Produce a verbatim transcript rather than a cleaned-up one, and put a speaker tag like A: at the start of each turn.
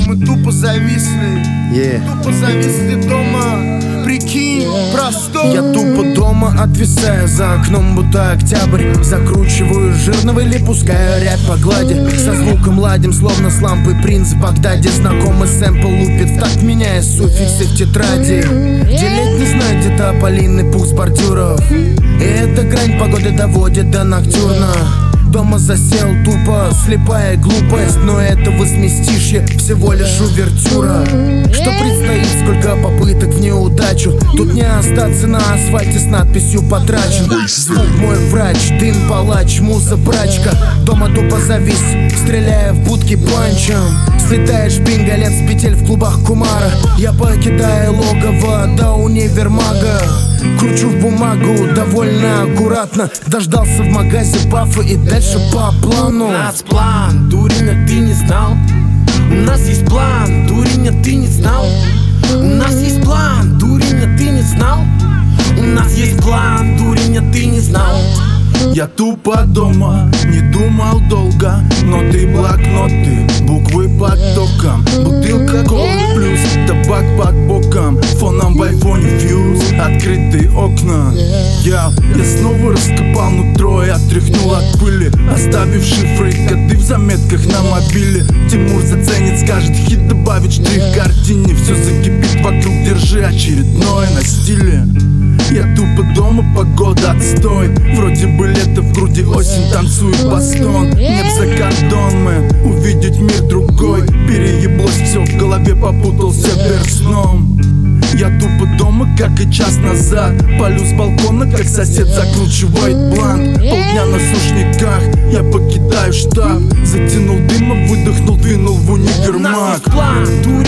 A: Мы тупо зависли,
B: yeah.
A: Тупо зависли дома. Прикинь, простой.
B: Я тупо дома отвисаю, за окном будто октябрь. Закручиваю жирного или пускаю рябь по глади. Со звуком ладим, словно с лампой принц в Багдаде. Знакомый сэмпл лупит в такт, меняя суффиксы в тетради. Делить не знаю, где тополиный пух с бордюров. И эта грань погоды доводит до ноктюрна. Дома засел тупо, слепая глупость. Но это возместишье, всего лишь увертюра. Что предстоит, сколько попыток в неудачу. Тут не остаться на асфальте с надписью «Потрачен». Звук мой врач, дым палач, муза брачка. Дома тупо завис, стреляя в будки панчем. Слетаешь пингалет с петель в клубах Кумара. Я покидаю логово до универмага. Кручу в бумагу довольно аккуратно. Дождался в магазе бафа и дальше по плану.
C: У нас план, дурень, а ты не знал. У нас есть план, дурень, а ты не знал. У нас есть план, дурень, а ты не знал. У нас есть план, дурень, а ты не знал.
D: Я тупо дома, не думал долго. Ноты, блокноты, буквы потоком. Бутылка колы плюс, табак под боком. Фоном в айфоне фьюз, открытые окна. Я, я снова раскопал нутро и отряхнул от пыли, оставив шифры и коды в заметках на мобиле. Тимур заценит, скажет хит, добавит штрих к картине. Все закипит вокруг, держи очередное на стиле. Я тупо дома, погода отстой. Вроде бы лето, в груди осень, танцует бастон. Нет за кордон, мэн, увидеть мир другой. Перееблось все в голове, попутался вверх сном. Я тупо дома, как и час назад. Палю с балкона, как сосед закручивает блант. Полдня на сушниках, я покидаю штаб. Затянул дыма, выдохнул, двинул в универмаг.
C: У нас есть план, дурень,